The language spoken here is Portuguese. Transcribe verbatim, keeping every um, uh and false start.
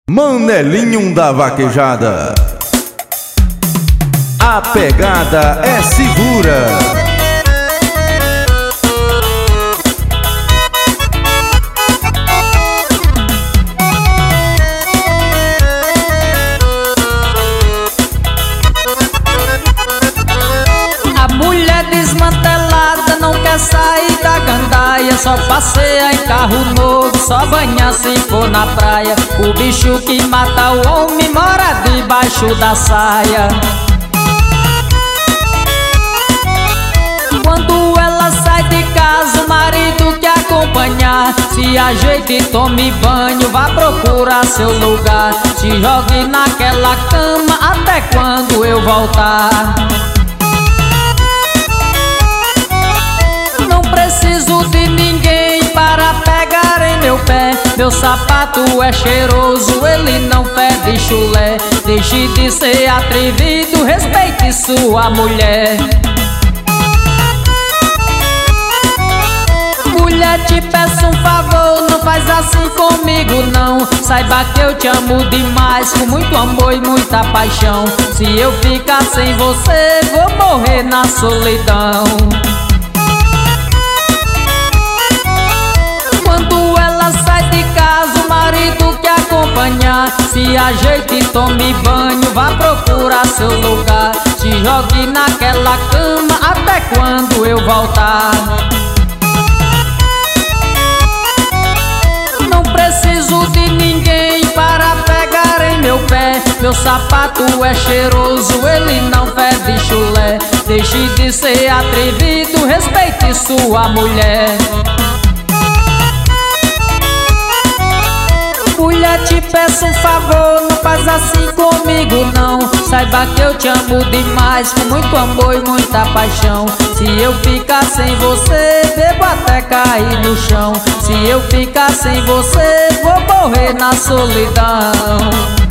Manelinho da Vaquejada. A pegada é segura. Sair da gandaia, só passeia em carro novo, só banha se for na praia. O bicho que mata o homem mora debaixo da saia. Quando ela sai de casa, o marido quer acompanhar. Se ajeite e tome banho, vá procurar seu lugar. Se jogue naquela cama até quando eu voltar. Preciso de ninguém para pegar em meu pé. Meu sapato é cheiroso, ele não fede chulé. Deixe de ser atrevido, respeite sua mulher. Mulher, te peço um favor, não faz assim comigo não. Saiba que eu te amo demais, com muito amor e muita paixão. Se eu ficar sem você, vou morrer na solidão. Se ajeite e tome banho, vá procurar seu lugar. Se jogue naquela cama até quando eu voltar. Não preciso de ninguém para pegar em meu pé. Meu sapato é cheiroso, ele não fede chulé. Deixe de ser atrevido, respeite sua mulher. Mulher, te peço um favor, não faz assim comigo não. Saiba que eu te amo demais, com muito amor e muita paixão. Se eu ficar sem você, bebo até cair no chão. Se eu ficar sem você, vou morrer na solidão.